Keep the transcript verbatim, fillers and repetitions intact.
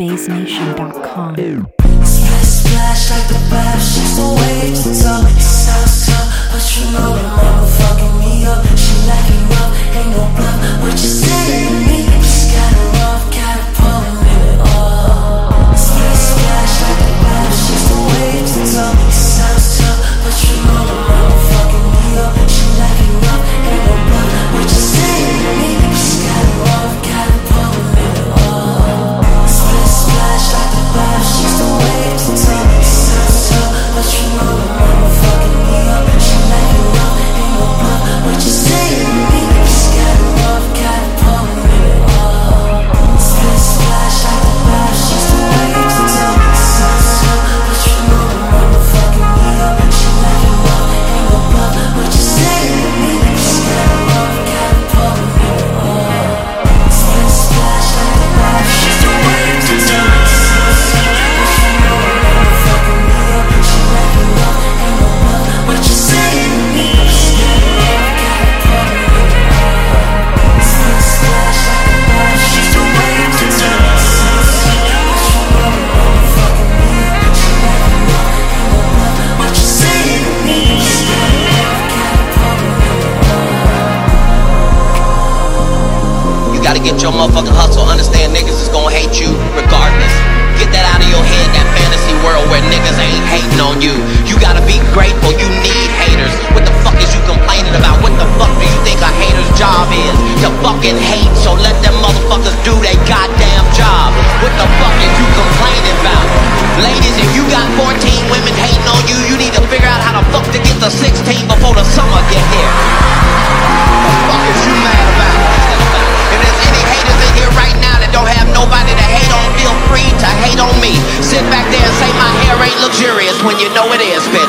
bass nation dot com. Splash, splash like the bath. She's so way too tough. It sounds tough, but you know the mama fucking me up. She like it rough, ain't no bluff. What you say to me? She got it rough, got it pulling it up. Splash, splash like the bath. She's so way too tough. It sounds tough, but you know the mama fucking me up. She like it rough, ain't no bluff. What you say to me? She got it rough, got it pulling it up. Splash, splash like the bath. She's so way too tough. It sounds tough, but you know the mama fucking me up. She like it rough, ain't no bluff. What you say to me? She got it rough, got it pulling it up. Splash, splash like the bath. She's so way too tough. It sounds tough, but you know the mama fucking me up. She like it rough, ain't no bluff. What you say to me? She got it rough, got it pulling it up. Splash, splash like the bath. She's so way too tough. It sounds tough, but you know the mama fucking me up. She like it rough, ain't no bluff. What you say to me? She got it rough, got it pulling it up. Splash, splash like the bath. She's so way too tough. It sounds tough, but you know the mama fucking me up. She like it rough, ain't no bluff. What you say to me? She got it rough, got it pulling it up. You gotta get your motherfucking hustle. Understand niggas is gonna hate you regardless. Get that out of your head, that fantasy world where niggas ain't hating on you. You gotta be grateful, you need haters. What the fuck is you complaining about? What the fuck do you think a hater's job is? To fucking hate, so let them motherfuckers do their goddamn job. What the fuck is you complaining about? Ladies, if you got fourteen women hating on you, you need to figure out how the fuck to get to sixteen before the summer get here. What the fuck is you mad about? If there's any haters in here right now that don't have nobody to hate on, feel free to hate on me. Sit back there and say my hair ain't luxurious when you know it is, bitch.